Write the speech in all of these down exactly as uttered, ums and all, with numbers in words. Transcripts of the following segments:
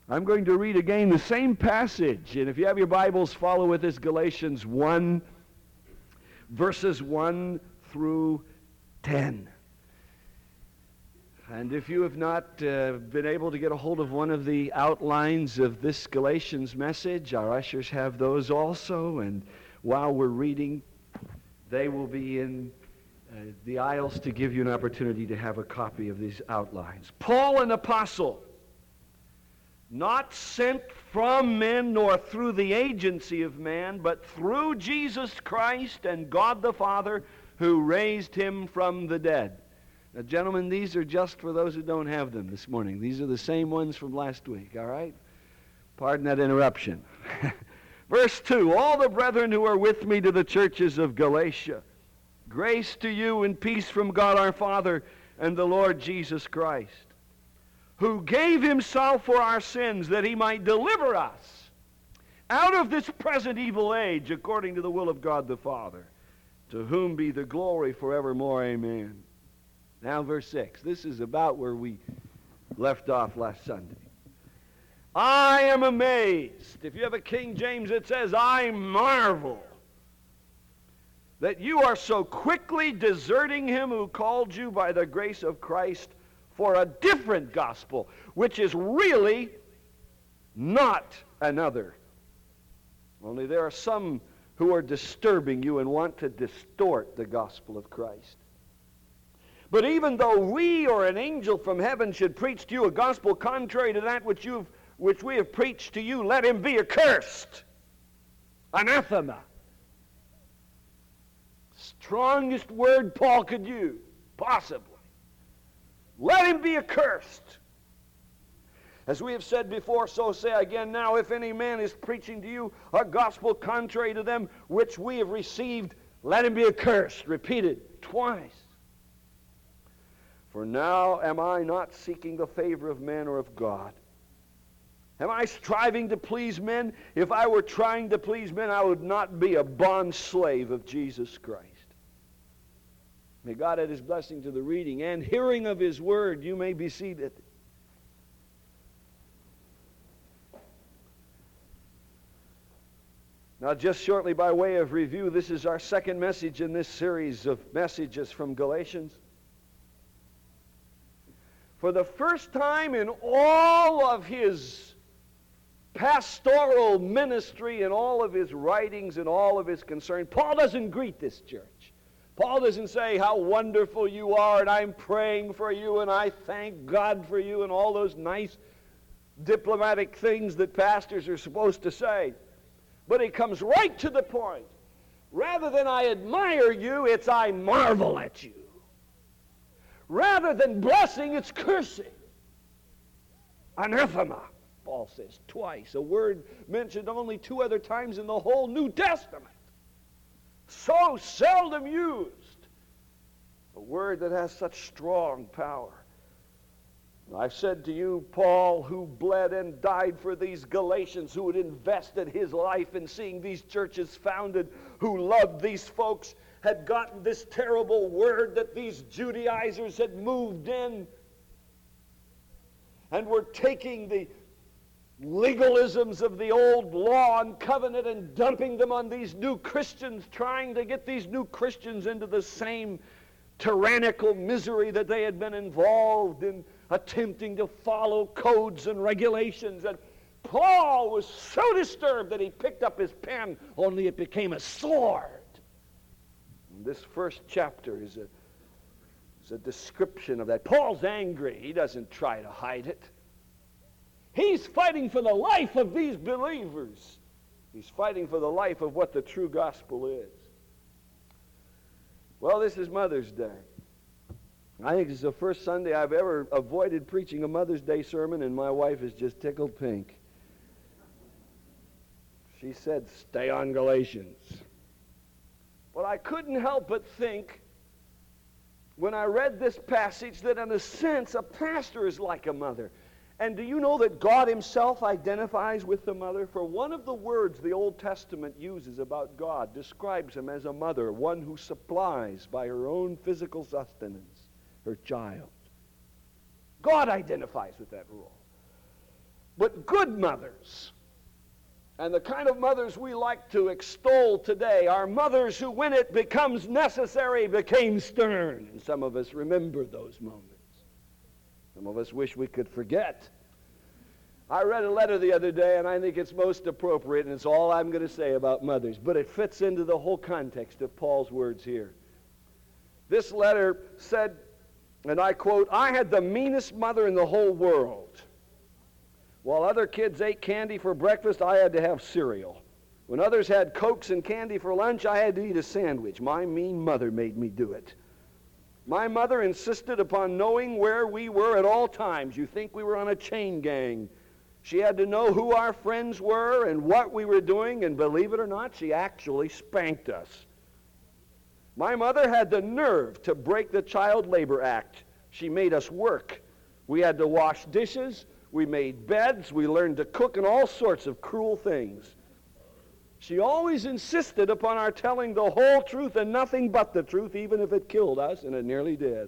I'm going to read again the same passage. And if you have your Bibles, follow with us, Galatians one, verses one through ten. And if you have not uh, been able to get a hold of one of the outlines of this Galatians message, our ushers have those also. And while we're reading, they will be in uh, the aisles to give you an opportunity to have a copy of these outlines. Paul, an apostle, not sent from men nor through the agency of man, but through Jesus Christ and God the Father, who raised him from the dead. Now, gentlemen, these are just for those who don't have them this morning. These are the same ones from last week, all right? Pardon that interruption. Verse two, all the brethren who are with me to the churches of Galatia, grace to you and peace from God our Father and the Lord Jesus Christ, who gave himself for our sins that he might deliver us out of this present evil age according to the will of God the Father, to whom be the glory forevermore. Amen. Now verse six. This is about where we left off last Sunday. I am amazed. If you have a King James, it says, I marvel that you are so quickly deserting him who called you by the grace of Christ for a different gospel, which is really not another. Only there are some who are disturbing you and want to distort the gospel of Christ. But even though we or an angel from heaven should preach to you a gospel contrary to that which you've which we have preached to you, let him be accursed. Anathema. Strongest word Paul could use, possibly. Let him be accursed. As we have said before, so say I again now, if any man is preaching to you a gospel contrary to them which we have received, let him be accursed. Repeated twice. For now am I not seeking the favor of men or of God. Am I striving to please men? If I were trying to please men, I would not be a bond slave of Jesus Christ. May God add his blessing to the reading and hearing of his word. You may be seated. Now, just shortly by way of review, this is our second message in this series of messages from Galatians. For the first time in all of his pastoral ministry and all of his writings and all of his concern, Paul doesn't greet this church. Paul doesn't say how wonderful you are and I'm praying for you and I thank God for you and all those nice diplomatic things that pastors are supposed to say. But he comes right to the point. Rather than I admire you, it's I marvel at you. Rather than blessing, it's cursing. Anathema, Paul says twice. A word mentioned only two other times in the whole New Testament. So seldom used. A word that has such strong power. I've said to you, Paul, who bled and died for these Galatians, who had invested his life in seeing these churches founded, who loved these folks, had gotten this terrible word that these Judaizers had moved in and were taking the legalisms of the old law and covenant and dumping them on these new Christians, trying to get these new Christians into the same tyrannical misery that they had been involved in, attempting to follow codes and regulations. And Paul was so disturbed that he picked up his pen, only it became a sword. And this first chapter is a, is a description of that. Paul's angry. He doesn't try to hide it. He's fighting for the life of these believers. He's fighting for the life of what the true gospel is. Well, this is Mother's Day. I think it's the first Sunday I've ever avoided preaching a Mother's Day sermon, and my wife is just tickled pink. She said, stay on Galatians. But I couldn't help but think, when I read this passage, that in a sense, a pastor is like a mother. And do you know that God himself identifies with the mother? For one of the words the Old Testament uses about God describes him as a mother, one who supplies by her own physical sustenance her child. God identifies with that role. but good mothers. And the kind of mothers we like to extol today are mothers who, when it becomes necessary, became stern. And some of us remember those moments. Some of us wish we could forget. I read a letter the other day, and I think it's most appropriate, and it's all I'm going to say about mothers, but it fits into the whole context of Paul's words here. This letter said, and I quote, "I had the meanest mother in the whole world. While other kids ate candy for breakfast, I had to have cereal. When others had Cokes and candy for lunch, I had to eat a sandwich. My mean mother made me do it. My mother insisted upon knowing where we were at all times. You think we were on a chain gang. She had to know who our friends were and what we were doing, and believe it or not, she actually spanked us. My mother had the nerve to break the Child Labor Act. She made us work. We had to wash dishes. We made beds, we learned to cook, and all sorts of cruel things. She always insisted upon our telling the whole truth and nothing but the truth, even if it killed us, and it nearly did.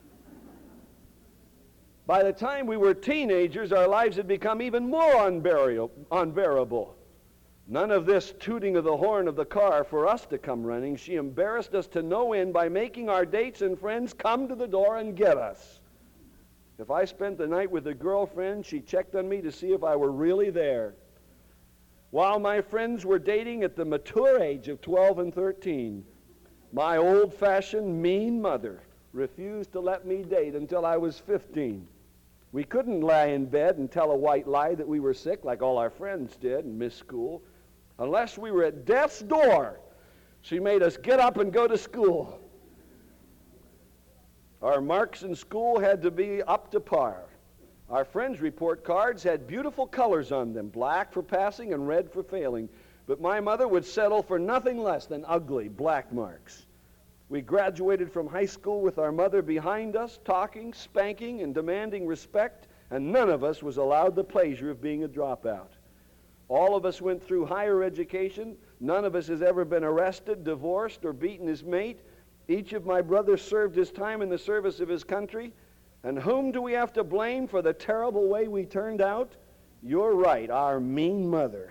By the time we were teenagers, our lives had become even more unbearable. None of this tooting of the horn of the car for us to come running. She embarrassed us to no end by making our dates and friends come to the door and get us. If I spent the night with a girlfriend, she checked on me to see if I were really there. While my friends were dating at the mature age of twelve and thirteen, my old-fashioned, mean mother refused to let me date until I was fifteen. We couldn't lie in bed and tell a white lie that we were sick like all our friends did and miss school. Unless we were at death's door, she made us get up and go to school. Our marks in school had to be up to par. Our friends' report cards had beautiful colors on them, black for passing and red for failing. But my mother would settle for nothing less than ugly black marks. We graduated from high school with our mother behind us, talking, spanking, and demanding respect, and none of us was allowed the pleasure of being a dropout. All of us went through higher education. None of us has ever been arrested, divorced, or beaten his mate. Each of my brothers served his time in the service of his country. And whom do we have to blame for the terrible way we turned out? You're right, our mean mother.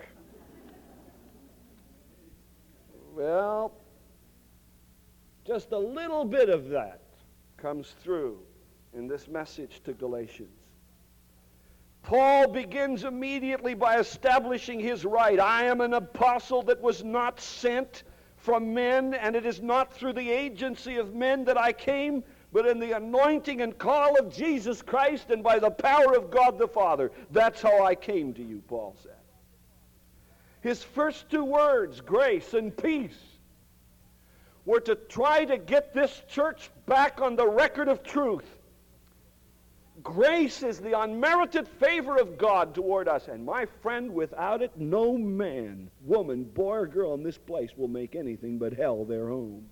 Well, just a little bit of that comes through in this message to Galatians. Paul begins immediately by establishing his right. I am an apostle that was not sent from men, and it is not through the agency of men that I came, but in the anointing and call of Jesus Christ and by the power of God the Father. That's how I came to you, Paul said. His first two words, grace and peace, were to try to get this church back on the record of truth. Grace is the unmerited favor of God toward us. And my friend, without it, no man, woman, boy, or girl in this place will make anything but hell their home.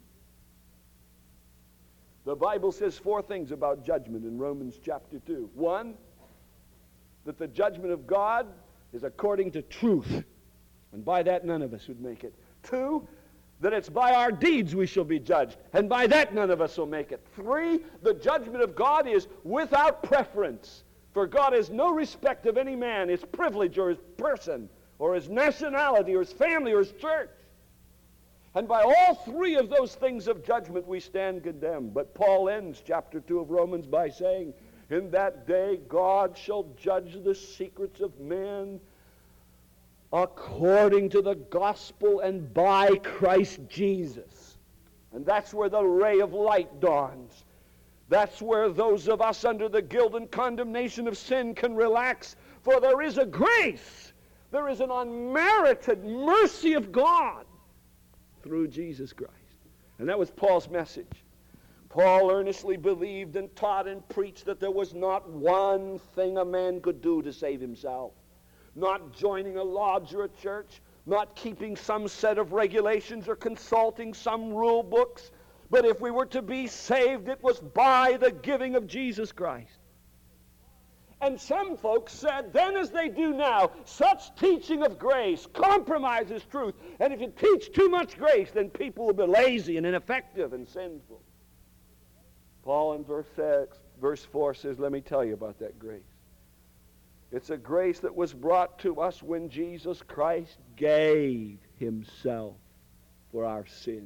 The Bible says four things about judgment in Romans chapter two. One, that the judgment of God is according to truth. And by that, none of us would make it. Two, that it's by our deeds we shall be judged, and by that none of us will make it. Three, the judgment of God is without preference, for God has no respect of any man, his privilege or his person, or his nationality, or his family, or his church. And by all three of those things of judgment we stand condemned. But Paul ends chapter two of Romans by saying, in that day God shall judge the secrets of men according to the gospel and by Christ Jesus. And that's where the ray of light dawns. That's where those of us under the guilt and condemnation of sin can relax, for there is a grace, there is an unmerited mercy of God through Jesus Christ. And that was Paul's message. Paul earnestly believed and taught and preached that there was not one thing a man could do to save himself. Not joining a lodge or a church, not keeping some set of regulations or consulting some rule books, but if we were to be saved, it was by the giving of Jesus Christ. And some folks said, then as they do now, such teaching of grace compromises truth. And if you teach too much grace, then people will be lazy and ineffective and sinful. Paul in verse six, verse four says, let me tell you about that grace. It's a grace that was brought to us when Jesus Christ gave himself for our sin.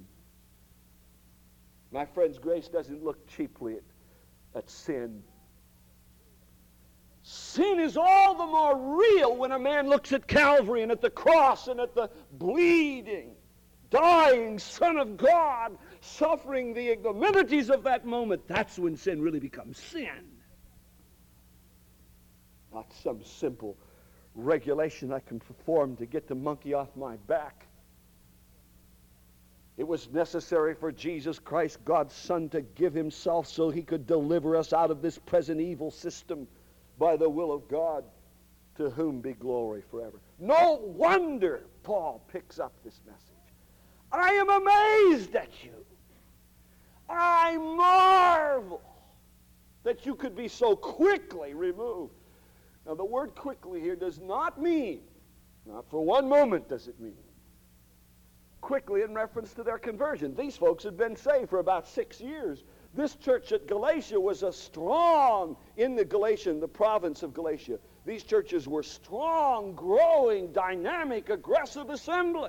My friends, grace doesn't look cheaply at, at sin. Sin is all the more real when a man looks at Calvary and at the cross and at the bleeding, dying Son of God, suffering the ignominies of that moment. That's when sin really becomes sin. Not some simple regulation I can perform to get the monkey off my back. It was necessary for Jesus Christ, God's Son, to give himself so he could deliver us out of this present evil system by the will of God, to whom be glory forever. No wonder Paul picks up this message. I am amazed at you. I marvel that you could be so quickly removed. Now, the word quickly here does not mean, not for one moment does it mean, quickly in reference to their conversion. These folks had been saved for about six years. This church at Galatia was a strong, in the Galatian, the province of Galatia, these churches were strong, growing, dynamic, aggressive assemblies.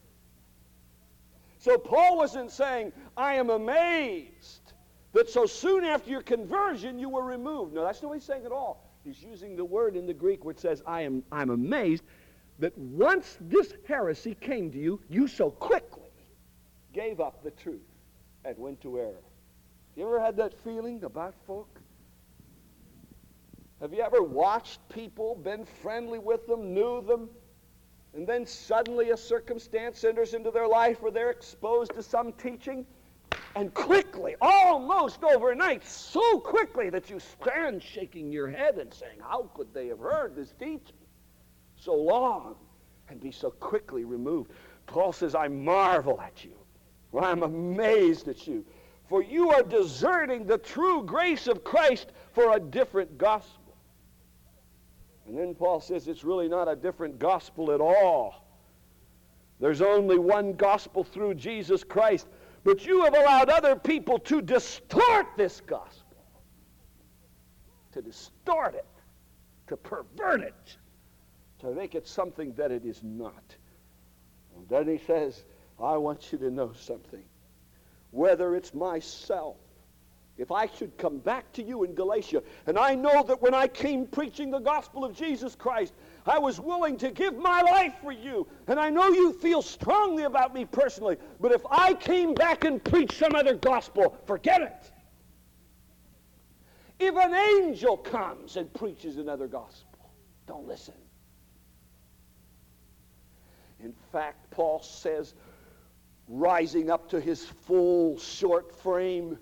So Paul wasn't saying, I am amazed that so soon after your conversion you were removed. No, that's not what he's saying at all. He's using the word in the Greek which says, I am I'm amazed that once this heresy came to you, you so quickly gave up the truth and went to error. You ever had that feeling about folk? Have you ever watched people, been friendly with them, knew them, and then suddenly a circumstance enters into their life where they're exposed to some teaching, and quickly, almost overnight, so quickly that you stand shaking your head and saying, how could they have heard this teaching so long and be so quickly removed? Paul says, I marvel at you, or I'm amazed at you, for you are deserting the true grace of Christ for a different gospel. And then Paul says it's really not a different gospel at all. There's only one gospel through Jesus Christ, but you have allowed other people to distort this gospel, to distort it, to pervert it, to make it something that it is not. And then he says, I want you to know something. Whether it's myself, if I should come back to you in Galatia, and I know that when I came preaching the gospel of Jesus Christ, I was willing to give my life for you, and I know you feel strongly about me personally, but if I came back and preached some other gospel, forget it. If an angel comes and preaches another gospel, don't listen. In fact, Paul says, rising up to his full short frame,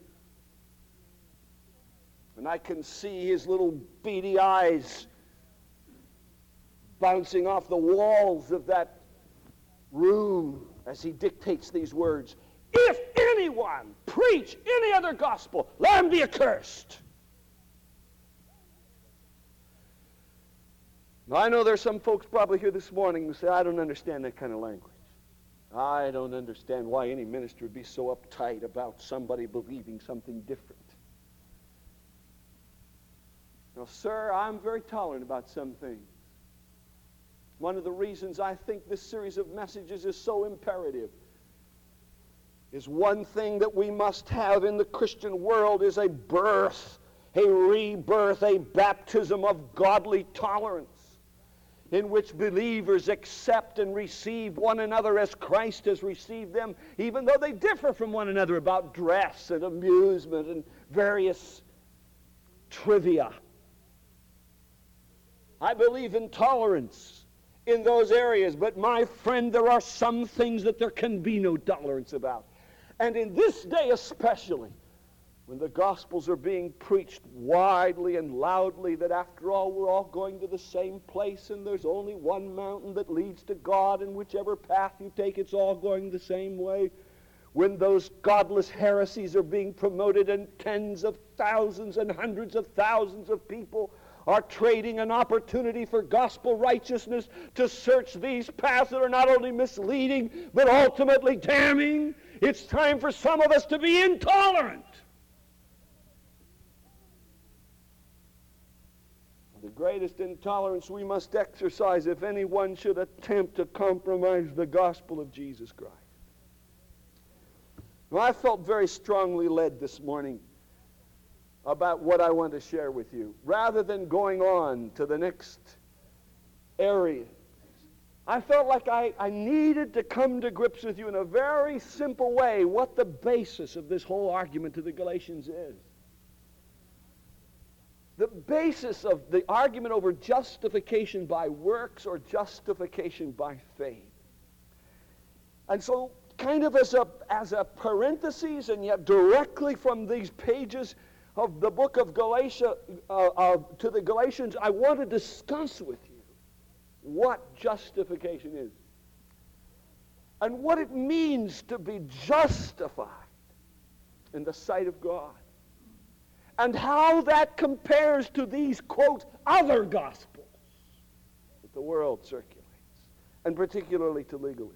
and I can see his little beady eyes bouncing off the walls of that room as he dictates these words. If anyone preach any other gospel, let him be accursed. Now, I know there's some folks probably here this morning who say, I don't understand that kind of language. I don't understand why any minister would be so uptight about somebody believing something different. Now, sir, I'm very tolerant about some things. One of the reasons I think this series of messages is so imperative is one thing that we must have in the Christian world is a birth, a rebirth, a baptism of godly tolerance, in which believers accept and receive one another as Christ has received them, even though they differ from one another about dress and amusement and various trivia. I believe in tolerance in those areas, but my friend, there are some things that there can be no tolerance about. And in this day especially, when the Gospels are being preached widely and loudly that after all we're all going to the same place and there's only one mountain that leads to God, and whichever path you take it's all going the same way, when those godless heresies are being promoted and tens of thousands and hundreds of thousands of people are trading an opportunity for gospel righteousness to search these paths that are not only misleading but ultimately damning, it's time for some of us to be intolerant. The greatest intolerance we must exercise if anyone should attempt to compromise the gospel of Jesus Christ. Well, I felt very strongly led this morning about what I want to share with you. Rather than going on to the next area, I felt like I, I needed to come to grips with you in a very simple way what the basis of this whole argument to the Galatians is. The basis of the argument over justification by works or justification by faith. And so, kind of as a, as a parenthesis, and yet directly from these pages of the book of Galatia uh, uh, to the Galatians, I want to discuss with you what justification is and what it means to be justified in the sight of God, and how that compares to these, quote, other gospels that the world circulates, and particularly to legalism.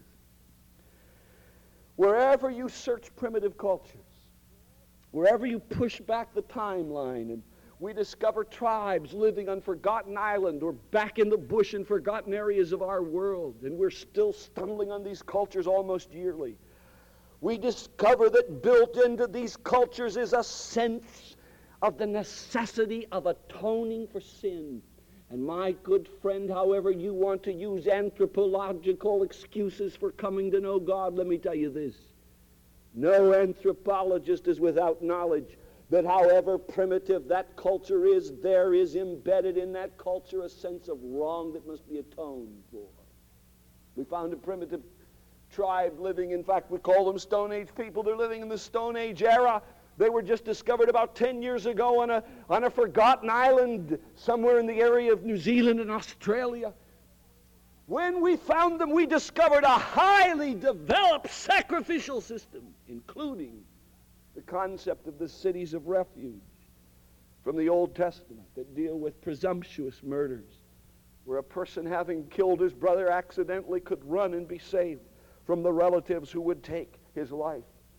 Wherever you search primitive cultures, wherever you push back the timeline, and we discover tribes living on forgotten island or back in the bush in forgotten areas of our world, and we're still stumbling on these cultures almost yearly. We discover that built into these cultures is a sense of the necessity of atoning for sin. And my good friend, however you want to use anthropological excuses for coming to know God, let me tell you this. No anthropologist is without knowledge that however primitive that culture is, there is embedded in that culture a sense of wrong that must be atoned for. We found a primitive tribe living, in fact, we call them Stone Age people. They're living in the Stone Age era. They were just discovered about ten years ago on a, on a forgotten island somewhere in the area of New Zealand and Australia. When we found them, we discovered a highly developed sacrificial system, including the concept of the cities of refuge from the Old Testament that deal with presumptuous murders, where a person having killed his brother accidentally could run and be saved from the relatives who would take his life.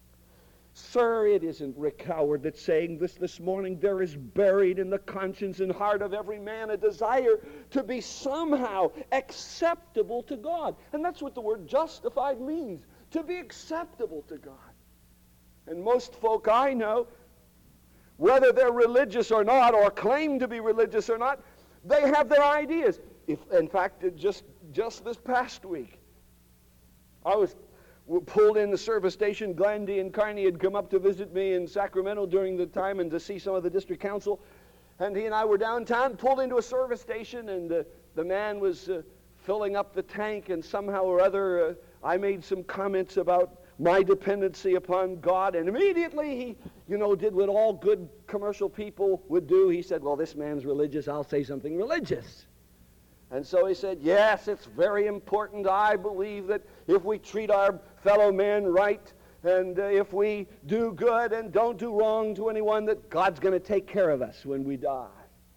Sir, it isn't Rick Howard that's saying this this morning. There is buried in the conscience and heart of every man a desire to be somehow acceptable to God. And that's what the word justified means, to be acceptable to God. And most folk I know, whether they're religious or not, or claim to be religious or not, they have their ideas. If, in fact, it just, just this past week, I was pulled in the service station. Glendy and Carney had come up to visit me in Sacramento during the time and to see some of the district council. And he and I were downtown, pulled into a service station, and uh, the man was uh, filling up the tank, and somehow or other uh, I made some comments about my dependency upon God, and immediately he, you know, did what all good commercial people would do. He said, well, this man's religious, I'll say something religious. And so he said, yes, it's very important. I believe that if we treat our fellow man right, and uh, if we do good and don't do wrong to anyone, that God's going to take care of us when we die.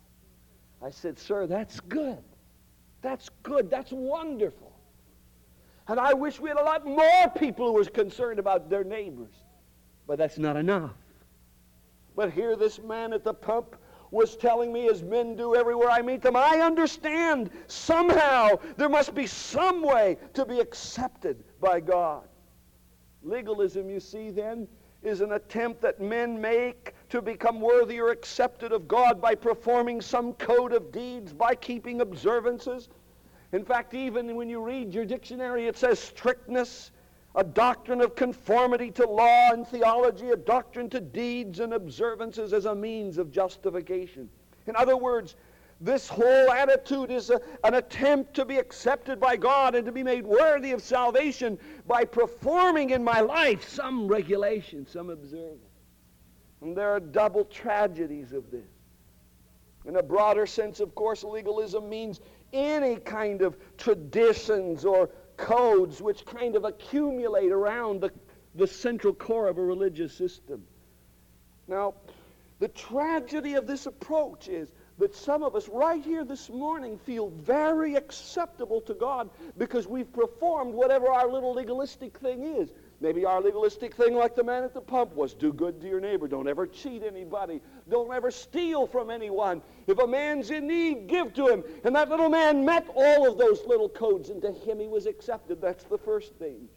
I said, sir, that's good. That's good. That's wonderful. And I wish we had a lot more people who were concerned about their neighbors. But that's not enough. But here this man at the pump was telling me, as men do everywhere I meet them, I understand somehow there must be some way to be accepted by God. Legalism, you see, then, is an attempt that men make to become worthy or accepted of God by performing some code of deeds, by keeping observances. In fact, even when you read your dictionary, it says strictness, a doctrine of conformity to law and theology, a doctrine to deeds and observances as a means of justification. In other words, this whole attitude is a, an attempt to be accepted by God and to be made worthy of salvation by performing in my life some regulation, some observance. And there are double tragedies of this. In a broader sense, of course, legalism means any kind of traditions or codes which kind of accumulate around the, the central core of a religious system. Now, the tragedy of this approach is that some of us right here this morning feel very acceptable to God because we've performed whatever our little legalistic thing is. Maybe our legalistic thing, like the man at the pump, was do good to your neighbor. Don't ever cheat anybody. Don't ever steal from anyone. If a man's in need, give to him. And that little man met all of those little codes, and to him he was accepted. That's the first danger.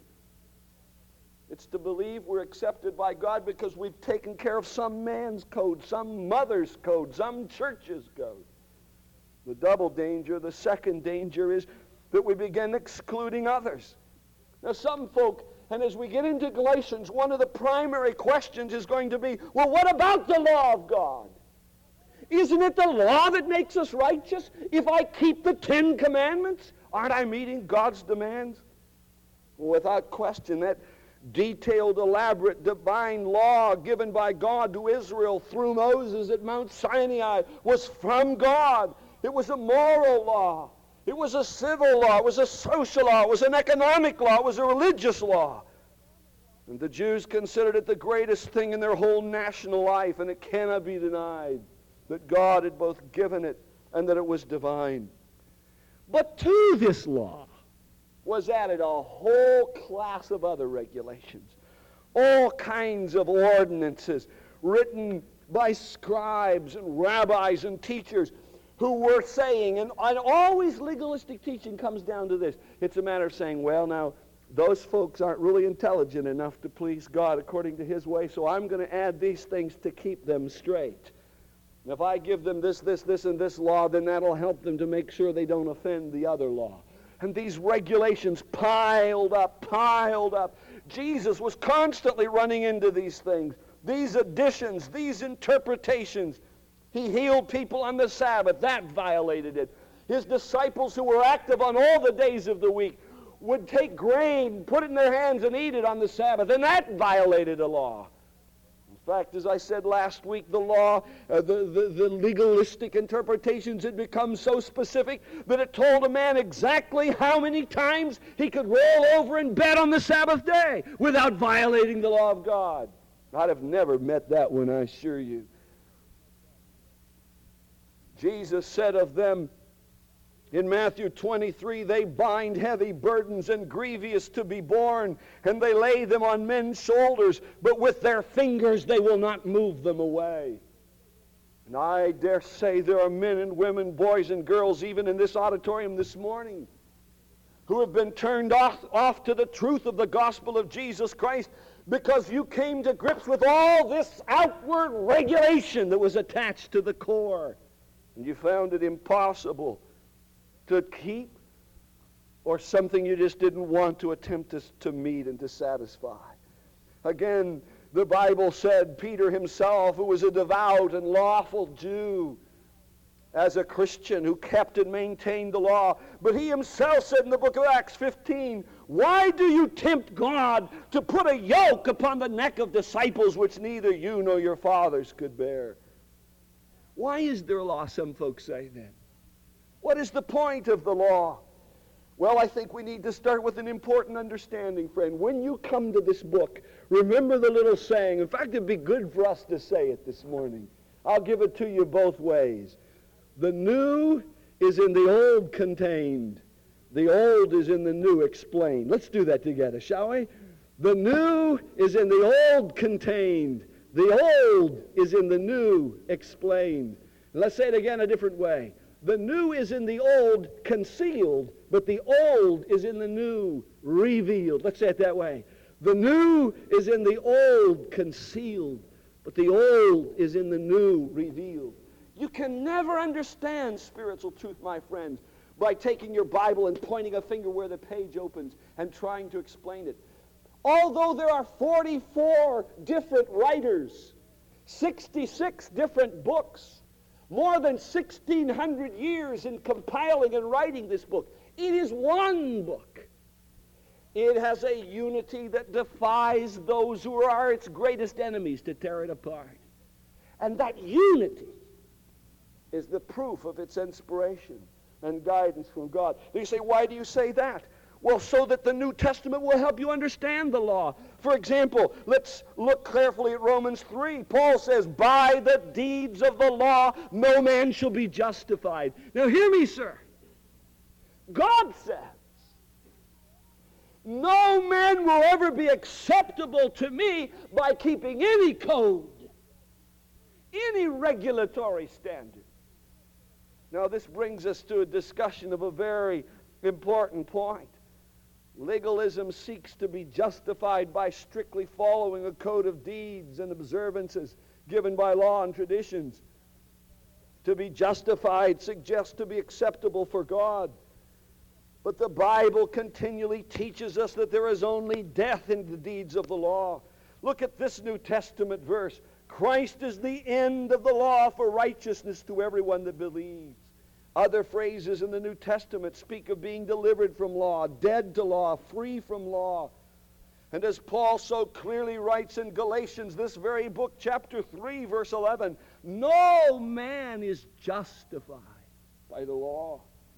It's to believe we're accepted by God because we've taken care of some man's code, some mother's code, some church's code. The double danger, the second danger, is that we begin excluding others. Now, some folk, and as we get into Galatians, one of the primary questions is going to be, well, what about the law of God? Isn't it the law that makes us righteous? If I keep the Ten Commandments, aren't I meeting God's demands? Well, without question, that detailed, elaborate, divine law given by God to Israel through Moses at Mount Sinai was from God. It was a moral law. It was a civil law. It was a social law. It was an economic law. It was a religious law. And the Jews considered it the greatest thing in their whole national life, and it cannot be denied that God had both given it and that it was divine. But to this law was added a whole class of other regulations, all kinds of ordinances written by scribes and rabbis and teachers who were saying, and, and always legalistic teaching comes down to this. It's a matter of saying, well, now, those folks aren't really intelligent enough to please God according to His way, so I'm going to add these things to keep them straight. And if I give them this, this, this, and this law, then that'll help them to make sure they don't offend the other law. And these regulations piled up, piled up. Jesus was constantly running into these things, these additions, these interpretations. He healed people on the Sabbath. That violated it. His disciples, who were active on all the days of the week, would take grain, put it in their hands, and eat it on the Sabbath. And that violated a law. In fact, as I said last week, the law, uh, the, the, the legalistic interpretations had become so specific that it told a man exactly how many times he could roll over in bed on the Sabbath day without violating the law of God. I'd have never met that one, I assure you. Jesus said of them in Matthew twenty-three, they bind heavy burdens and grievous to be borne, and they lay them on men's shoulders, but with their fingers they will not move them away. And I dare say there are men and women, boys and girls, even in this auditorium this morning, who have been turned off, off to the truth of the gospel of Jesus Christ because you came to grips with all this outward regulation that was attached to the core. And you found it impossible to keep, or something you just didn't want to attempt to, to meet and to satisfy. Again, the Bible said Peter himself, who was a devout and lawful Jew, as a Christian who kept and maintained the law, but he himself said in the book of Acts fifteen, why do you tempt God to put a yoke upon the neck of disciples which neither you nor your fathers could bear? Why is there a law, some folks say then? What is the point of the law? Well, I think we need to start with an important understanding, friend. When you come to this book, remember the little saying. In fact, it'd be good for us to say it this morning. I'll give it to you both ways. The new is in the old contained. The old is in the new explained. Let's do that together, shall we? The new is in the old contained. The old is in the new explained. And let's say it again a different way. The new is in the old concealed, but the old is in the new revealed. Let's say it that way. The new is in the old concealed, but the old is in the new revealed. You can never understand spiritual truth, my friends, by taking your Bible and pointing a finger where the page opens and trying to explain it. Although there are forty-four different writers, sixty-six different books, more than sixteen hundred years in compiling and writing this book, it is one book. It has a unity that defies those who are its greatest enemies to tear it apart. And that unity is the proof of its inspiration and guidance from God. You say, why do you say that? Well, so that the New Testament will help you understand the law. For example, let's look carefully at Romans three. Paul says, by the deeds of the law, no man shall be justified. Now hear me, sir. God says No man will ever be acceptable to me by keeping any code, any regulatory standard. Now, this brings us to a discussion of a very important point. Legalism seeks to be justified by strictly following a code of deeds and observances given by law and traditions. To be justified suggests to be acceptable for God. But the Bible continually teaches us that there is only death in the deeds of the law. Look at this New Testament verse. Christ is the end of the law for righteousness to everyone that believes. Other phrases in the New Testament speak of being delivered from law, dead to law, free from law. And as Paul so clearly writes in Galatians, this very book, chapter three, verse eleven, no man is justified by the law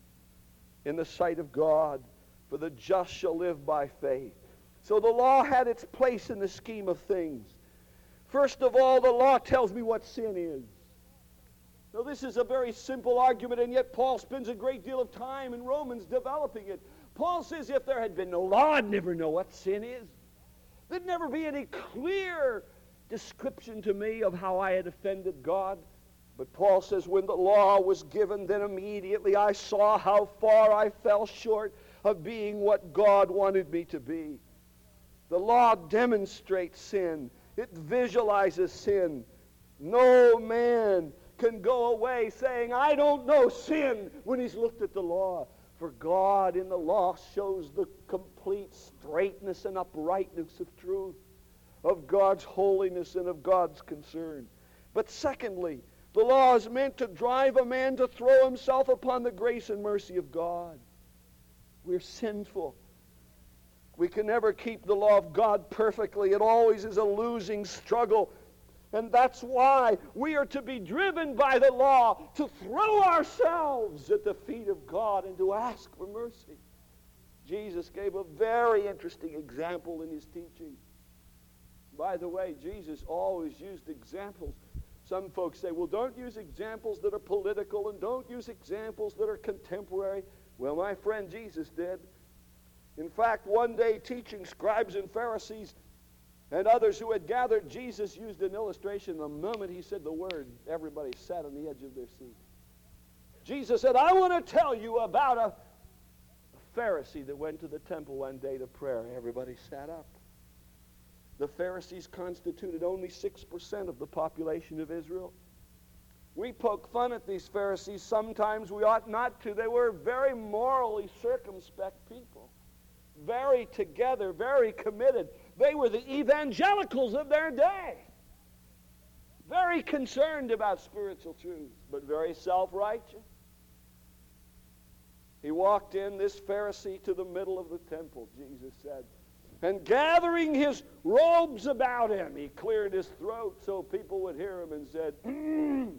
in the sight of God, for the just shall live by faith. So the law had its place in the scheme of things. First of all, the law tells me what sin is. Now, this is a very simple argument, and yet Paul spends a great deal of time in Romans developing it. Paul says if there had been no law, I'd never know what sin is. There'd never be any clear description to me of how I had offended God. But Paul says when the law was given, then immediately I saw how far I fell short of being what God wanted me to be. The law demonstrates sin. It visualizes sin. No man can go away saying, I don't know sin, when he's looked at the law. For God in the law shows the complete straightness and uprightness of truth, of God's holiness and of God's concern. But secondly, the law is meant to drive a man to throw himself upon the grace and mercy of God. We're sinful. We can never keep the law of God perfectly. It always is a losing struggle. And that's why we are to be driven by the law to throw ourselves at the feet of God and to ask for mercy. Jesus gave a very interesting example in his teaching. By the way, Jesus always used examples. Some folks say, well, don't use examples that are political and don't use examples that are contemporary. Well, my friend, Jesus did. In fact, one day teaching scribes and Pharisees and others who had gathered, Jesus used an illustration. The moment he said the word, everybody sat on the edge of their seat. Jesus said, I want to tell you about a, a Pharisee that went to the temple one day to prayer. Everybody sat up. The Pharisees constituted only six percent of the population of Israel. We poke fun at these Pharisees. Sometimes we ought not to. They were very morally circumspect people. Very together, very committed. They were the evangelicals of their day. Very concerned about spiritual truths, but very self-righteous. He walked in, this Pharisee, to the middle of the temple, Jesus said, and gathering his robes about him, he cleared his throat so people would hear him and said, mm,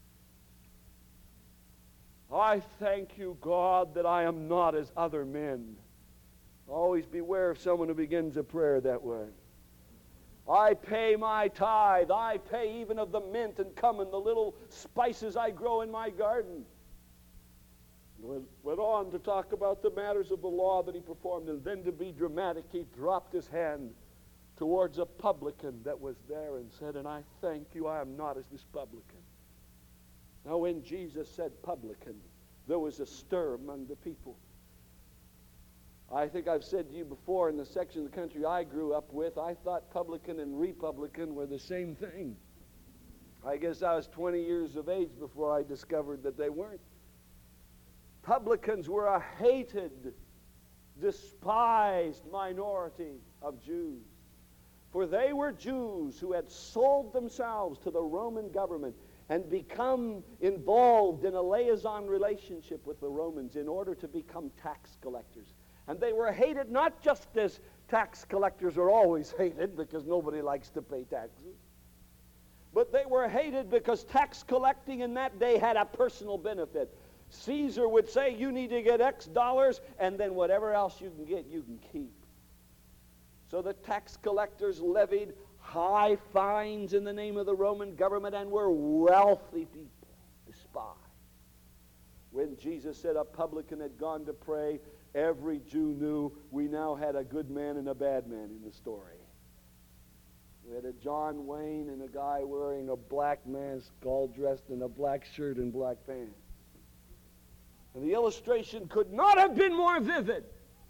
I thank you, God, that I am not as other men. Always beware of someone who begins a prayer that way. I pay my tithe. I pay even of the mint and cumin, the little spices I grow in my garden. Went, went on to talk about the matters of the law that he performed, and then to be dramatic, he dropped his hand towards a publican that was there and said, and I thank you, I am not as this publican. Now when Jesus said publican, there was a stir among the people. I think I've said to you before, in the section of the country I grew up with, I thought publican and republican were the same thing. I guess I was twenty years of age before I discovered that they weren't. Publicans were a hated, despised minority of Jews. For they were Jews who had sold themselves to the Roman government and become involved in a liaison relationship with the Romans in order to become tax collectors. And they were hated not just as tax collectors are always hated because nobody likes to pay taxes, but they were hated because tax collecting in that day had a personal benefit. Caesar would say, you need to get X dollars, and then whatever else you can get, you can keep. So the tax collectors levied high fines in the name of the Roman government and were wealthy people, despised. When Jesus said a publican had gone to pray, every Jew knew we now had a good man and a bad man in the story. We had a John Wayne and a guy wearing a black mask, all dressed in a black shirt and black pants. And the illustration could not have been more vivid.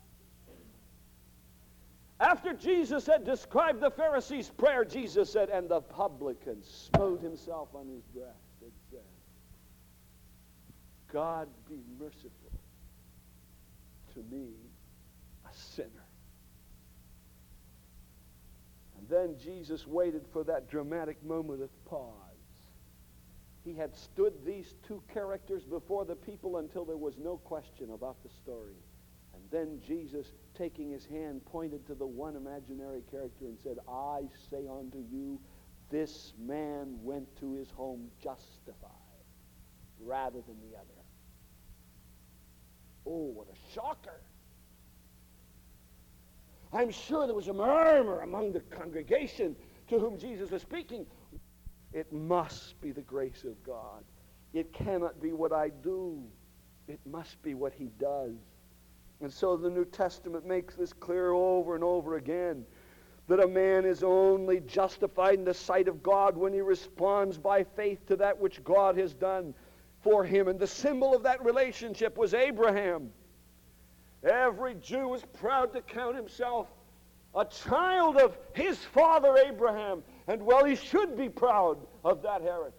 After Jesus had described the Pharisees' prayer, Jesus said, and the publican smote himself on his breast and said, God be merciful to me, a sinner. And then Jesus waited for that dramatic moment of pause. He had stood these two characters before the people until there was no question about the story. And then Jesus, taking his hand, pointed to the one imaginary character and said, I say unto you, this man went to his home justified rather than the other. Oh, what a shocker. I'm sure there was a murmur among the congregation to whom Jesus was speaking. It must be the grace of God. It cannot be what I do. It must be what he does. And so the New Testament makes this clear over and over again, that a man is only justified in the sight of God when he responds by faith to that which God has done for him. And the symbol of that relationship was Abraham. Every Jew was proud to count himself a child of his father Abraham. And well, he should be proud of that heritage.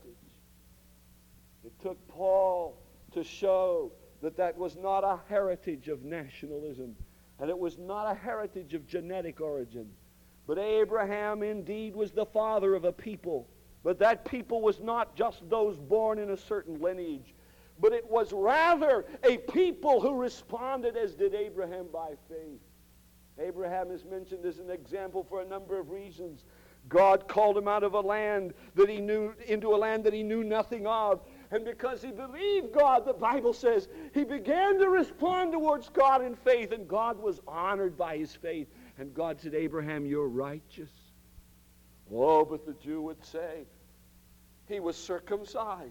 It took Paul to show that that was not a heritage of nationalism, and it was not a heritage of genetic origin. But Abraham indeed was the father of a people. But that people was not just those born in a certain lineage, but it was rather a people who responded as did Abraham by faith. Abraham is mentioned as an example for a number of reasons. God called him out of a land that he knew, into a land that he knew nothing of. And because he believed God, the Bible says, he began to respond towards God in faith, and God was honored by his faith. And God said, Abraham, you're righteous. Oh, but the Jew would say, he was circumcised.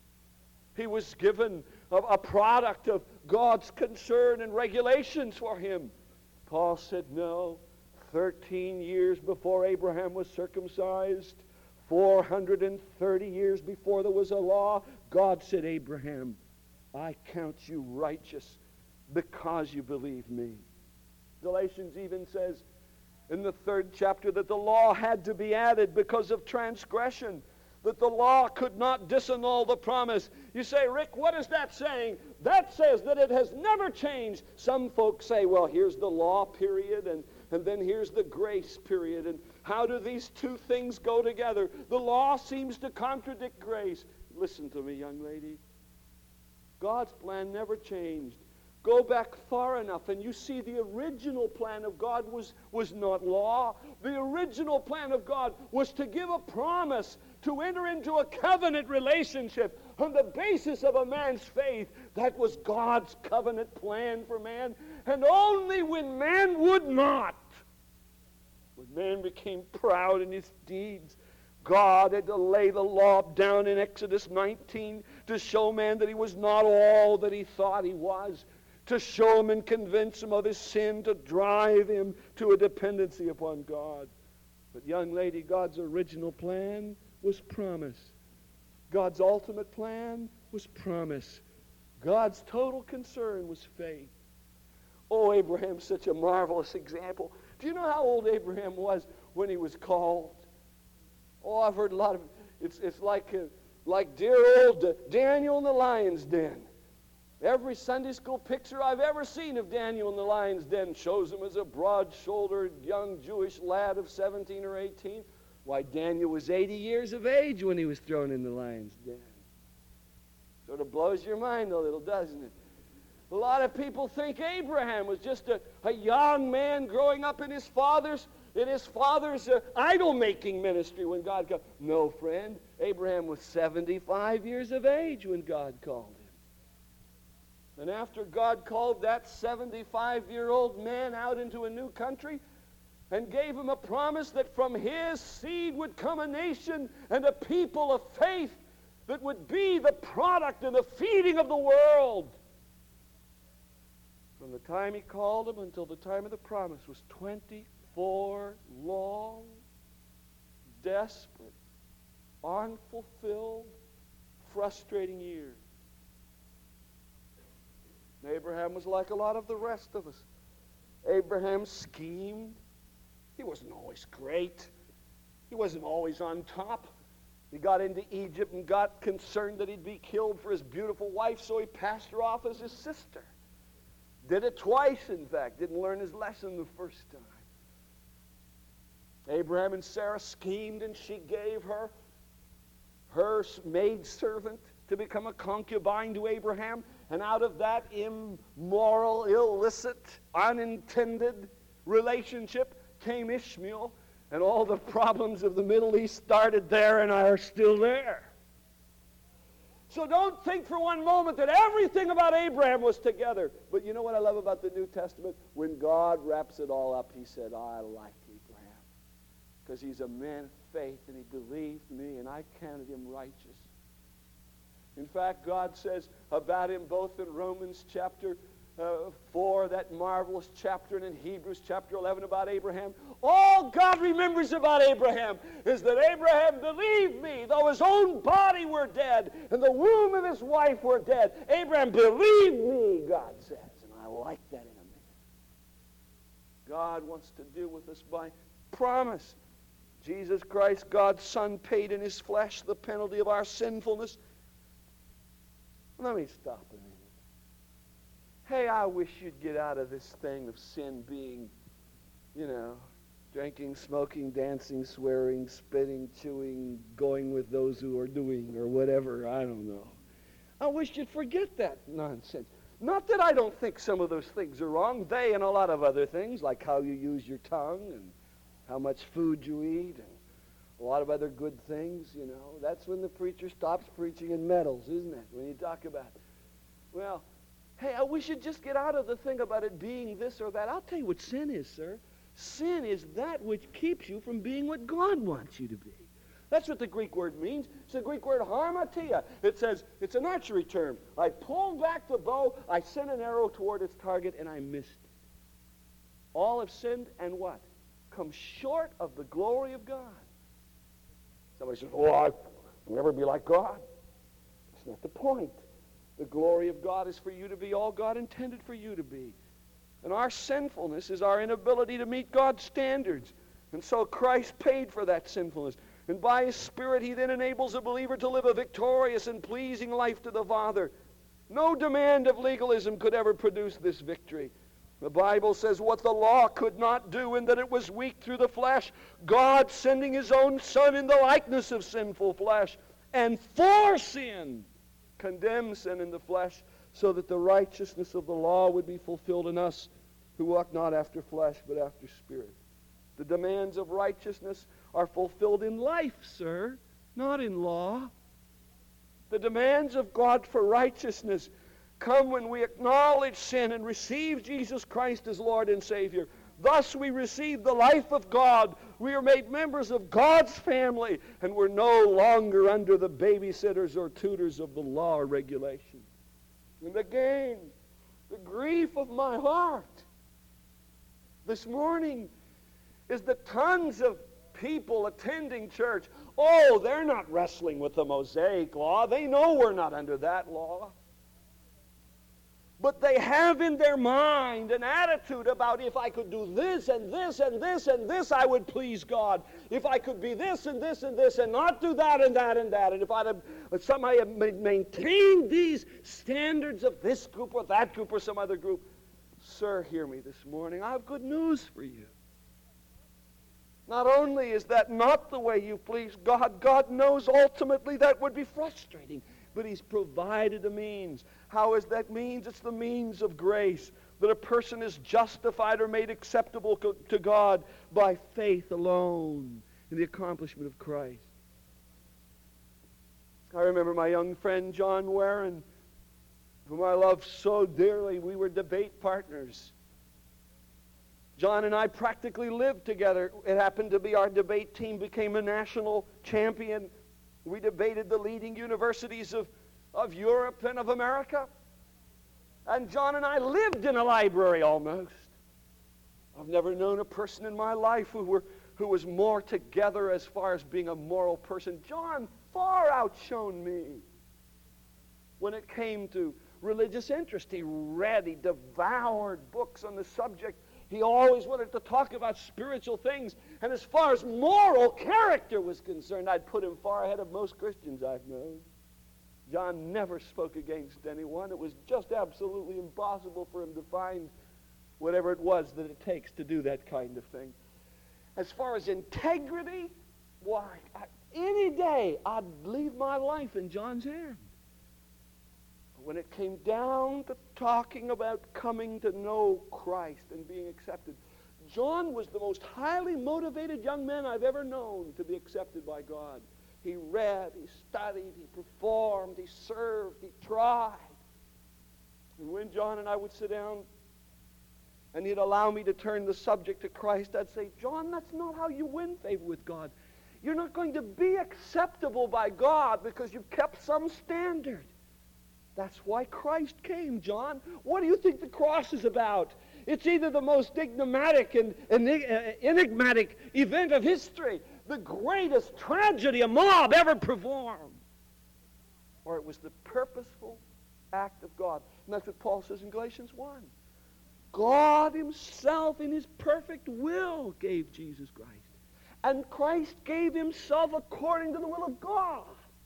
He was given a, a product of God's concern and regulations for him. Paul said, no, thirteen years before Abraham was circumcised, four hundred thirty years before there was a law, God said, Abraham, I count you righteous because you believe me. Galatians even says in the third chapter that the law had to be added because of transgression, that the law could not disannul the promise. You say, Rick, what is that saying? That says that it has never changed. Some folks say, well, here's the law period, and, and then here's the grace period. And how do these two things go together? The law seems to contradict grace. Listen to me, young lady. God's plan never changed. Go back far enough and you see the original plan of God was, was not law. The original plan of God was to give a promise, to enter into a covenant relationship on the basis of a man's faith. That was God's covenant plan for man. And only when man would not, when man became proud in his deeds, God had to lay the law down in Exodus nineteen to show man that he was not all that he thought he was, to show him and convince him of his sin, to drive him to a dependency upon God. But young lady, God's original plan was promise. God's ultimate plan was promise. God's total concern was faith. Oh, Abraham's such a marvelous example. Do you know how old Abraham was when he was called? Oh, I've heard a lot of it. It's, it's like, uh, like dear old uh, Daniel in the lion's den. Every Sunday school picture I've ever seen of Daniel in the lion's den shows him as a broad-shouldered young Jewish lad of seventeen or eighteen. Why, Daniel was eighty years of age when he was thrown in the lion's den. Sort of blows your mind a little, doesn't it? A lot of people think Abraham was just a, a young man growing up in his father's in his father's uh, idol-making ministry when God called. No, friend, Abraham was seventy-five years of age when God called him. And after God called that seventy-five-year-old man out into a new country and gave him a promise that from his seed would come a nation and a people of faith that would be the product and the feeding of the world. From the time he called him until the time of the promise was twenty-four long, desperate, unfulfilled, frustrating years. And Abraham was like a lot of the rest of us. Abraham schemed. He wasn't always great. He wasn't always on top. He got into Egypt and got concerned that he'd be killed for his beautiful wife, so he passed her off as his sister. Did it twice, in fact. Didn't learn his lesson the first time. Abraham and Sarah schemed, and she gave her her maidservant to become a concubine to Abraham. And out of that immoral, illicit, unintended relationship came Ishmael. And all the problems of the Middle East started there and are still there. So don't think for one moment that everything about Abraham was together. But you know what I love about the New Testament? When God wraps it all up, he said, I like Abraham. Because he's a man of faith, and he believed me, and I counted him righteous. In fact, God says about him both in Romans chapter uh, four, that marvelous chapter, and in Hebrews chapter eleven about Abraham. All God remembers about Abraham is that Abraham believed me, though his own body were dead and the womb of his wife were dead. Abraham believed me, God says, and I like that in a man. God wants to deal with us by promise. Jesus Christ, God's Son, paid in his flesh the penalty of our sinfulness. Let me stop a minute. Hey, I wish you'd get out of this thing of sin being, you know, drinking, smoking, dancing, swearing, spitting, chewing, going with those who are doing, or whatever. I don't know. I wish you'd forget that nonsense. Not that I don't think some of those things are wrong. They and a lot of other things, like how you use your tongue and how much food you eat and a lot of other good things, you know. That's when the preacher stops preaching and meddles, isn't it? When you talk about it. Well, hey, I wish you'd just get out of the thing about it being this or that. I'll tell you what sin is, sir. Sin is that which keeps you from being what God wants you to be. That's what the Greek word means. It's the Greek word harmatia. It says, it's an archery term. I pulled back the bow, I sent an arrow toward its target, and I missed it. All have sinned and what? Come short of the glory of God. Somebody says, oh, I'll never be like God. That's not the point. The glory of God is for you to be all God intended for you to be. And our sinfulness is our inability to meet God's standards. And so Christ paid for that sinfulness. And by his Spirit, he then enables a believer to live a victorious and pleasing life to the Father. No demand of legalism could ever produce this victory. The Bible says what the law could not do, and that it was weak through the flesh, God sending his own Son in the likeness of sinful flesh, and for sin, condemned sin in the flesh, so that the righteousness of the law would be fulfilled in us who walk not after flesh, but after Spirit. The demands of righteousness are fulfilled in life, sir, not in law. The demands of God for righteousness come when we acknowledge sin and receive Jesus Christ as Lord and Savior. Thus we receive the life of God. We are made members of God's family, and we're no longer under the babysitters or tutors of the law or regulation. And again, the grief of my heart this morning is that tons of people attending church, oh, they're not wrestling with the Mosaic law. They know we're not under that law. But they have in their mind an attitude about if I could do this and this and this and this, I would please God. If I could be this and this and this and not do that and that and that, and if I'd have, somehow have maintained these standards of this group or that group or some other group, sir, hear me this morning. I have good news for you. Not only is that not the way you please God, God knows ultimately that would be frustrating, but he's provided a means. How is that means? It's the means of grace, that a person is justified or made acceptable to God by faith alone in the accomplishment of Christ. I remember my young friend John Warren, whom I love so dearly. We were debate partners. John and I practically lived together. It happened to be our debate team became a national champion. We debated the leading universities of, of Europe and of America. And John and I lived in a library almost. I've never known a person in my life who were who was more together as far as being a moral person. John far outshone me when it came to religious interest. He read, he devoured books on the subject. He always wanted to talk about spiritual things. And as far as moral character was concerned, I'd put him far ahead of most Christians I've known. John never spoke against anyone. It was just absolutely impossible for him to find whatever it was that it takes to do that kind of thing. As far as integrity, why, I, any day I'd leave my life in John's hand. But when it came down to talking about coming to know Christ and being accepted, John was the most highly motivated young man I've ever known to be accepted by God. He read, he studied, he performed, he served, he tried. And when John and I would sit down and he'd allow me to turn the subject to Christ, I'd say, John, that's not how you win favor with God. You're not going to be acceptable by God because you've kept some standard. That's why Christ came, John. What do you think the cross is about? It's either the most enigmatic and enigmatic event of history, the greatest tragedy a mob ever performed, or it was the purposeful act of God. And that's what Paul says in Galatians one. God himself in his perfect will gave Jesus Christ. And Christ gave himself according to the will of God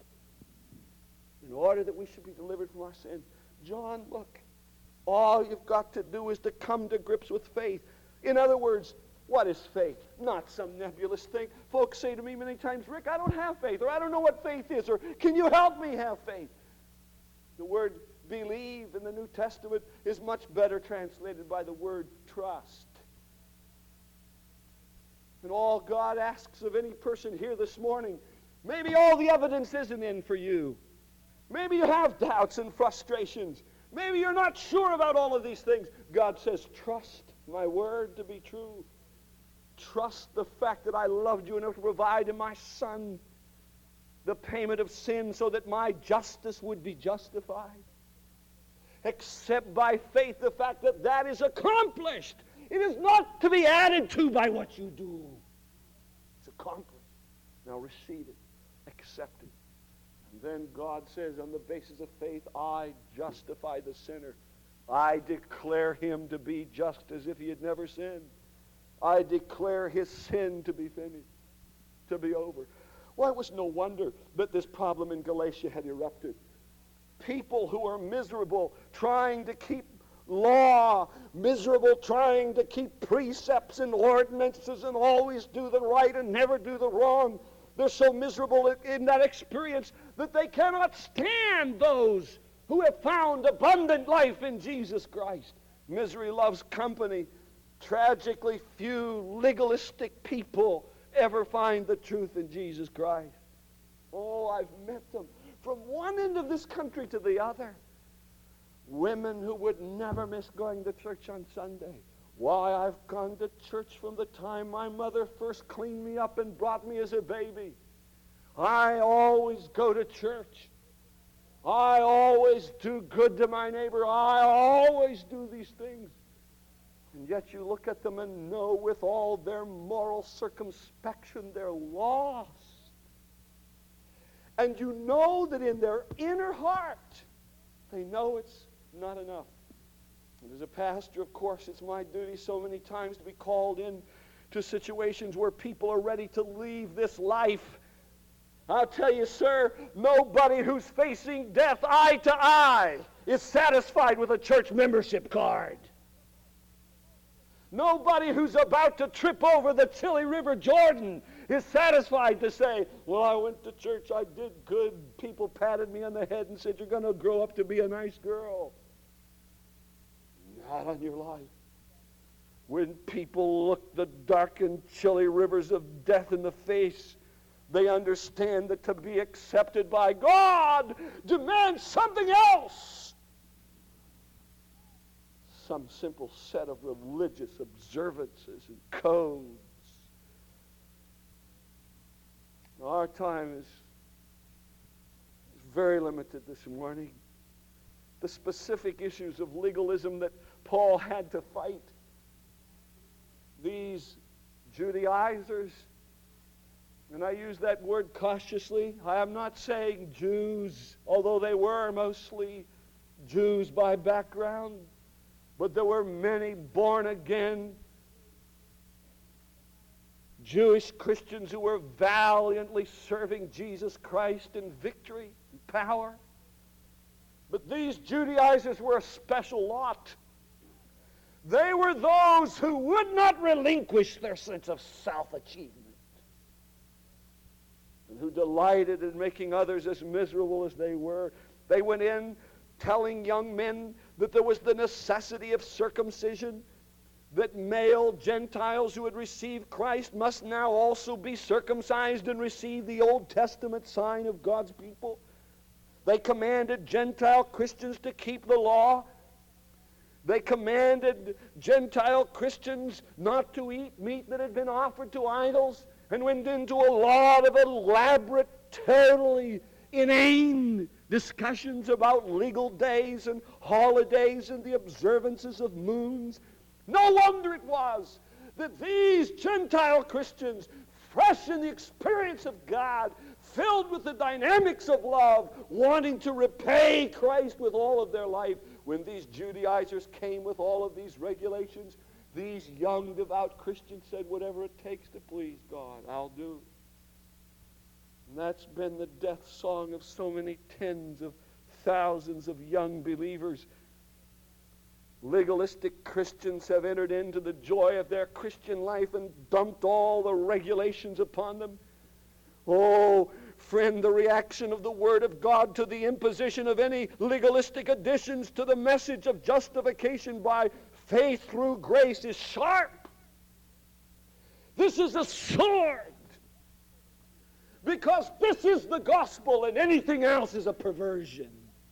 in order that we should be delivered from our sin. John, look, all you've got to do is to come to grips with faith. In other words, what is faith? Not some nebulous thing. Folks say to me many times, Rick, I don't have faith, or I don't know what faith is, or can you help me have faith? The word believe in the New Testament is much better translated by the word trust. And all God asks of any person here this morning, maybe all the evidence isn't in for you. Maybe you have doubts and frustrations. Maybe you're not sure about all of these things. God says, trust my word to be true. Trust the fact that I loved you enough to provide in my Son the payment of sin so that my justice would be justified. Accept by faith the fact that that is accomplished. It is not to be added to by what you do. It's accomplished. Now receive it. Accept it. And then God says, on the basis of faith, I justify the sinner. I declare him to be just as if he had never sinned. I declare his sin to be finished, to be over. Well, it was no wonder that this problem in Galatia had erupted. People who are miserable, trying to keep law, miserable, trying to keep precepts and ordinances and always do the right and never do the wrong. They're so miserable in that experience that they cannot stand those who have found abundant life in Jesus Christ. Misery loves company. Tragically, few legalistic people ever find the truth in Jesus Christ. Oh, I've met them from one end of this country to the other. Women who would never miss going to church on Sunday. Why, I've gone to church from the time my mother first cleaned me up and brought me as a baby. I always go to church. I always do good to my neighbor. I always do these things. And yet you look at them and know with all their moral circumspection they're lost. And you know that in their inner heart they know it's not enough. And as a pastor, of course, it's my duty so many times to be called in to situations where people are ready to leave this life. I'll tell you, sir, nobody who's facing death eye to eye is satisfied with a church membership card. Nobody who's about to trip over the chilly River Jordan is satisfied to say, well, I went to church, I did good. People patted me on the head and said, you're going to grow up to be a nice girl. Not on your life. When people look the dark and chilly rivers of death in the face, they understand that to be accepted by God demands something else. Some simple set of religious observances and codes. Our time is very limited this morning. the specific issues of legalism that Paul had to fight. These Judaizers, and I use that word cautiously. I am not saying Jews, although they were mostly Jews by background, but there were many born-again Jewish Christians who were valiantly serving Jesus Christ in victory and power. But these Judaizers were a special lot. They were those who would not relinquish their sense of self-achievement and who delighted in making others as miserable as they were. They went in telling young men that there was the necessity of circumcision, that male Gentiles who had received Christ must now also be circumcised and receive the Old Testament sign of God's people. They commanded Gentile Christians to keep the law. They commanded Gentile Christians not to eat meat that had been offered to idols, and went into a lot of elaborate, totally inane discussions about legal days and holidays and the observances of moons. No wonder it was that these Gentile Christians, fresh in the experience of God, filled with the dynamics of love, wanting to repay Christ with all of their life, when these Judaizers came with all of these regulations, these young devout Christians said, whatever it takes to please God, I'll do. And that's been the death song of so many tens of thousands of young believers. Legalistic Christians have entered into the joy of their Christian life and dumped all the regulations upon them. Oh, friend, the reaction of the Word of God to the imposition of any legalistic additions to the message of justification by faith through grace is sharp. This is a sword, because this is the gospel and anything else is a perversion.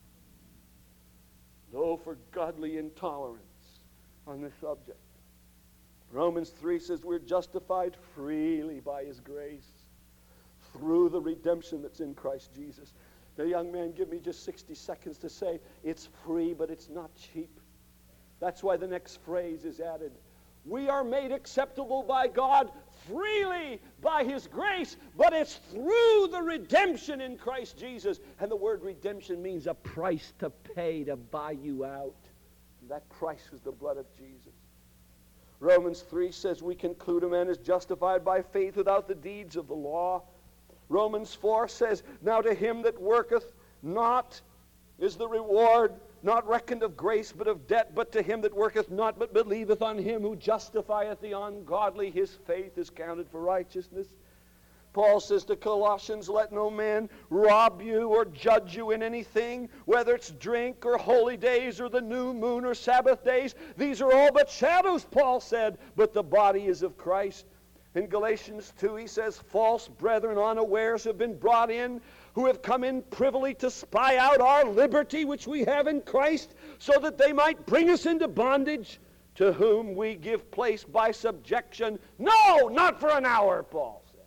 Oh, for godly intolerance on this subject. Romans three says we're justified freely by His grace through the redemption that's in Christ Jesus. The young man, give me just sixty seconds to say it's free, but it's not cheap. That's why the next phrase is added. We are made acceptable by God freely by His grace, but it's through the redemption in Christ Jesus. And the word redemption means a price to pay to buy you out. And that price was the blood of Jesus. Romans three says we conclude a man is justified by faith without the deeds of the law. Romans four says, now to him that worketh not is the reward not reckoned of grace but of debt, but to him that worketh not but believeth on him who justifieth the ungodly, his faith is counted for righteousness. Paul says to Colossians, let no man rob you or judge you in anything, whether it's drink or holy days or the new moon or Sabbath days. These are all but shadows, Paul said, but the body is of Christ. In Galatians two, he says, false brethren unawares have been brought in, who have come in privily to spy out our liberty which we have in Christ, so that they might bring us into bondage, to whom we give place by subjection. No, not for an hour, Paul said.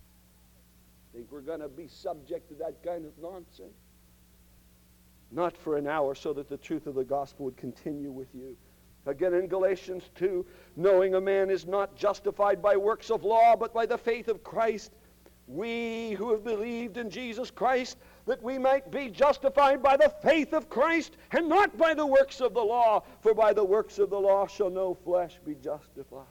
Think we're going to be subject to that kind of nonsense? Not for an hour, so that the truth of the gospel would continue with you. Again in Galatians two, knowing a man is not justified by works of law, but by the faith of Christ, we who have believed in Jesus Christ, that we might be justified by the faith of Christ, and not by the works of the law, for by the works of the law shall no flesh be justified.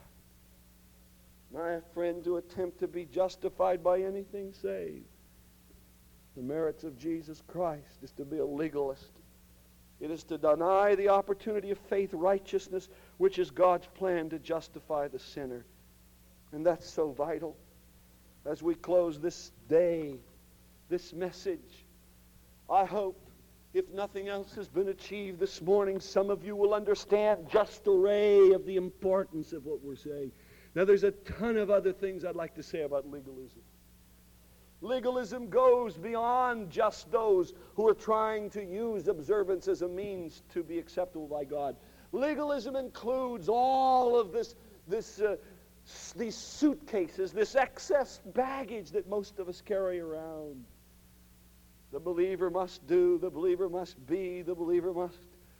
My friend, to attempt to be justified by anything save the merits of Jesus Christ is to be a legalist. It is to deny the opportunity of faith righteousness, which is God's plan to justify the sinner. And that's so vital. As we close this day, this message, I hope, if nothing else has been achieved this morning, some of you will understand just a ray of the importance of what we're saying. Now, there's a ton of other things I'd like to say about legalism. Legalism goes beyond just those who are trying to use observance as a means to be acceptable by God. Legalism includes all of this, this, uh, these suitcases, this excess baggage that most of us carry around. The believer must do, the believer must be, the believer must.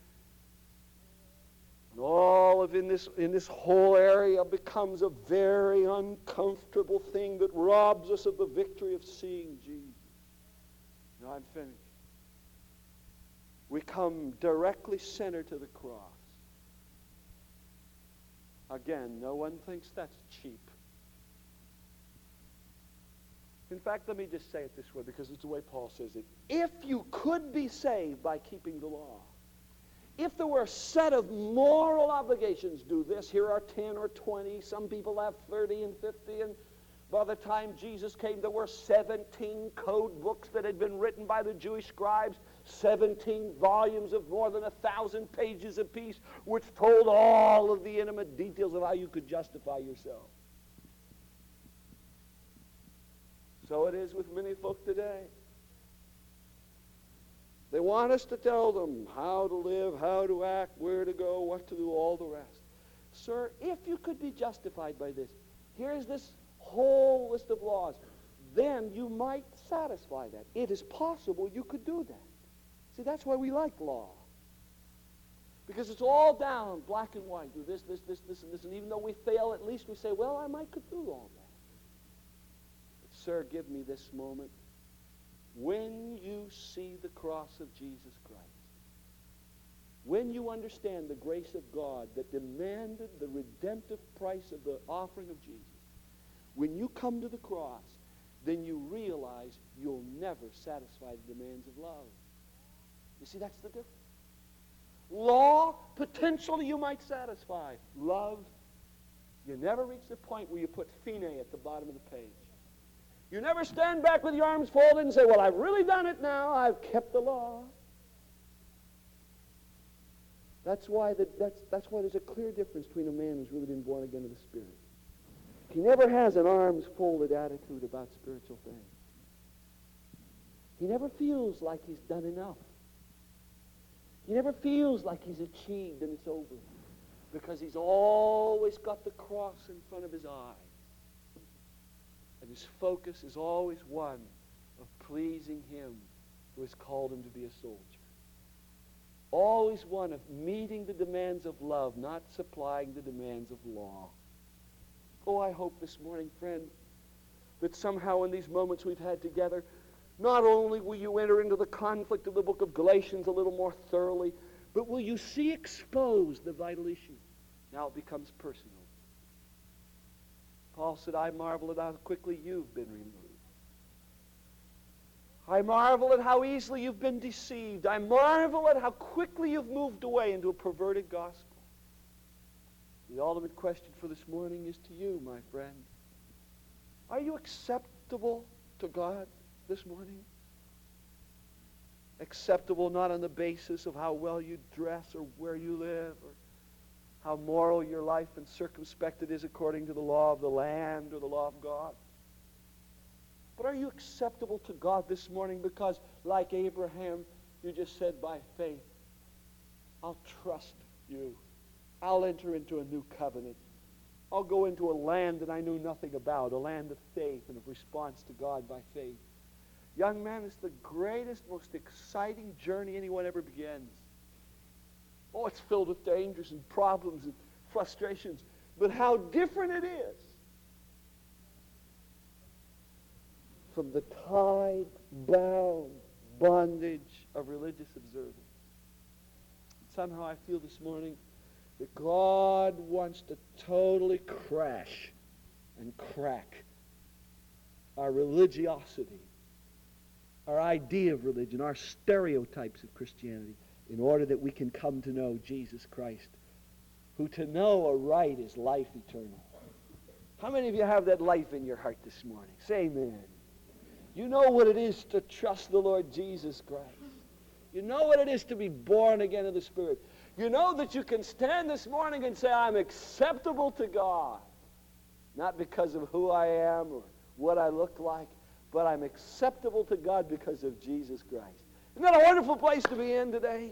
And all of in this, in this whole area becomes a very uncomfortable thing that robs us of the victory of seeing Jesus. Now I'm finished. We come directly centered to the cross. Again, no one thinks that's cheap. In fact, let me just say it this way, because it's the way Paul says it. If you could be saved by keeping the law, if there were a set of moral obligations, do this, here are ten or twenty, some people have thirty and fifty, and by the time Jesus came, there were seventeen code books that had been written by the Jewish scribes, seventeen volumes of more than a thousand pages apiece, which told all of the intimate details of how you could justify yourself. So it is with many folk today. They want us to tell them how to live, how to act, where to go, what to do, all the rest. Sir, if you could be justified by this, here's this whole list of laws, then you might satisfy that. It is possible you could do that. See, that's why we like law. Because it's all down, black and white. Do this, this, this, this, and this. And even though we fail, at least we say, well, I might could do all that. But, sir, give me this moment. When you see the cross of Jesus Christ, when you understand the grace of God that demanded the redemptive price of the offering of Jesus, when you come to the cross, then you realize you'll never satisfy the demands of love. You see, that's the difference. Law, potentially you might satisfy. Love, you never reach the point where you put fine at the bottom of the page. You never stand back with your arms folded and say, well, I've really done it now. I've kept the law. That's why, the, that's, that's why there's a clear difference between a man who's really been born again of the Spirit. He never has an arms folded attitude about spiritual things. He never feels like he's done enough. He never feels like he's achieved and it's over, because he's always got the cross in front of his eye. And his focus is always one of pleasing him who has called him to be a soldier. Always one of meeting the demands of love, not supplying the demands of law. Oh, I hope this morning, friend, that somehow in these moments we've had together, not only will you enter into the conflict of the book of Galatians a little more thoroughly, but will you see exposed the vital issue. Now it becomes personal. Paul said, I marvel at how quickly you've been removed. I marvel at how easily you've been deceived. I marvel at how quickly you've moved away into a perverted gospel. The ultimate question for this morning is to you, my friend. Are you acceptable to God this morning? Acceptable not on the basis of how well you dress or where you live or how moral your life and circumspect it is according to the law of the land or the law of God. But are you acceptable to God this morning because, like Abraham, you just said by faith, I'll trust you. I'll enter into a new covenant. I'll go into a land that I knew nothing about, a land of faith and of response to God by faith. Young man, it's the greatest, most exciting journey anyone ever begins. Oh, it's filled with dangers and problems and frustrations. But how different it is from the tied-bound bondage of religious observance. Somehow I feel this morning that God wants to totally crash and crack our religiosity, our idea of religion, our stereotypes of Christianity, in order that we can come to know Jesus Christ, who to know aright is life eternal. How many of you have that life in your heart this morning? Say amen. You know what it is to trust the Lord Jesus Christ. You know what it is to be born again of the Spirit. You know that you can stand this morning and say, I'm acceptable to God. Not because of who I am or what I look like, but I'm acceptable to God because of Jesus Christ. Isn't that a wonderful place to be in today?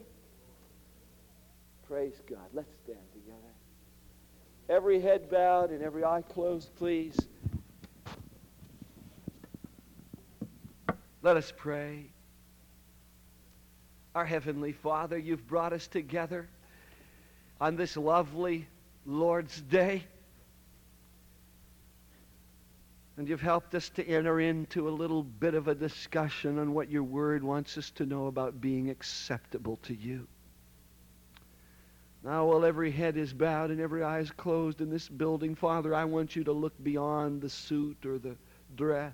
Praise God. Let's stand together. Every head bowed and every eye closed, please. Let us pray. Our Heavenly Father, you've brought us together on this lovely Lord's Day. And you've helped us to enter into a little bit of a discussion on what your word wants us to know about being acceptable to you. Now, while every head is bowed and every eye is closed in this building, Father, I want you to look beyond the suit or the dress.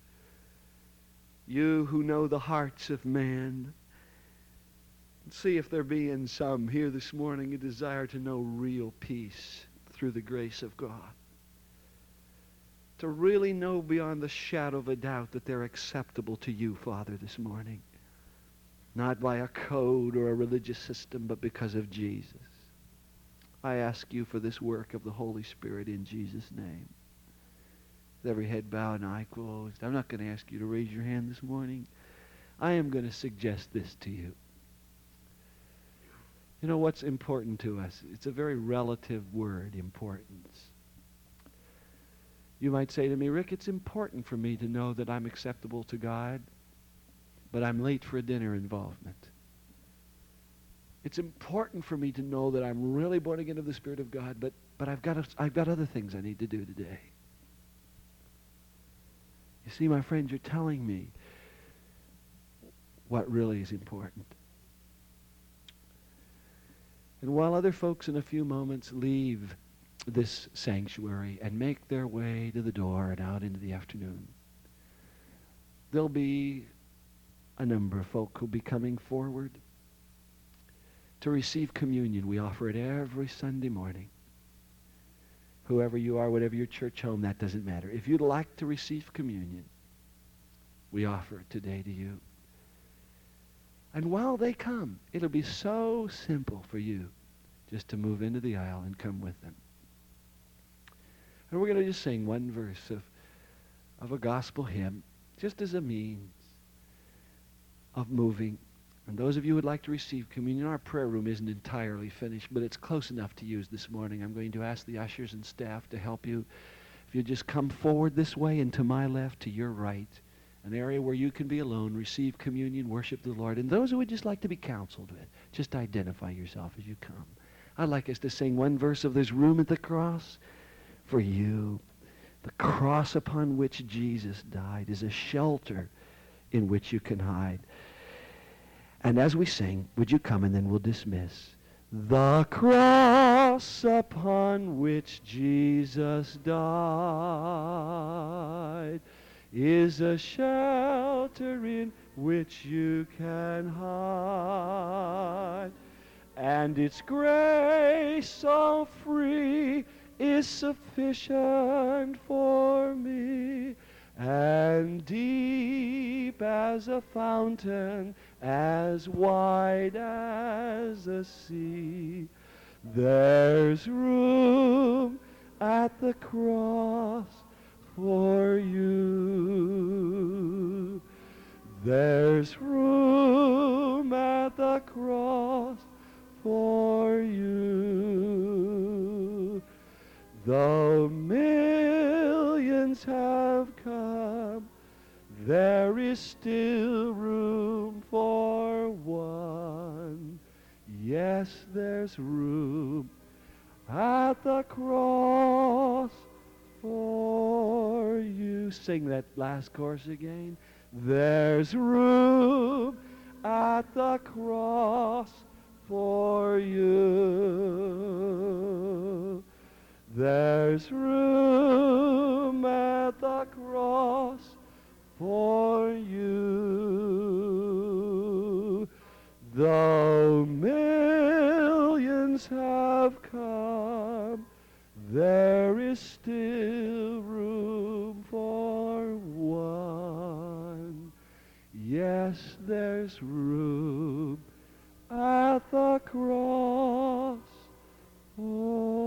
You who know the hearts of man. And see if there be in some here this morning a desire to know real peace through the grace of God. To really know beyond the shadow of a doubt that they're acceptable to you, Father, this morning. Not by a code or a religious system, but because of Jesus. I ask you for this work of the Holy Spirit in Jesus' name. With every head bowed and eye closed. I'm not going to ask you to raise your hand this morning. I am going to suggest this to you. You know what's important to us? It's a very relative word, importance. You might say to me, Rick, it's important for me to know that I'm acceptable to God, but I'm late for a dinner involvement. It's important for me to know that I'm really born again of the Spirit of God, but, but I've got, a, I've got other things I need to do today. You see, my friends, you're telling me what really is important. And while other folks in a few moments leave this sanctuary and make their way to the door and out into the afternoon, there'll be a number of folk who'll be coming forward to receive communion. We offer it every Sunday morning. Whoever you are, whatever your church home, that doesn't matter. If you'd like to receive communion, we offer it today to you. And while they come, it'll be so simple for you just to move into the aisle and come with them. And we're going to just sing one verse of, of a gospel hymn, just as a means of moving. And those of you who would like to receive communion, our prayer room isn't entirely finished, but it's close enough to use this morning. I'm going to ask the ushers and staff to help you. If you just come forward this way and to my left, to your right, an area where you can be alone, receive communion, worship the Lord. And those who would just like to be counseled with, just identify yourself as you come. I'd like us to sing one verse of "There's Room at the Cross" for you. The cross upon which Jesus died is a shelter in which you can hide. And as we sing, would you come, and then we'll dismiss. The cross upon which Jesus died is a shelter in which you can hide. And its grace so free is sufficient for me, and deep as a fountain, as wide as the sea. There's room at the cross for you. There's room at the cross for you. Though millions have come, there is still room for one. Yes, there's room at the cross for you. Sing that last chorus again. There's room at the cross for you. There's room at the cross for you. Though millions have come, there is still room for one. Yes, there's room at the cross for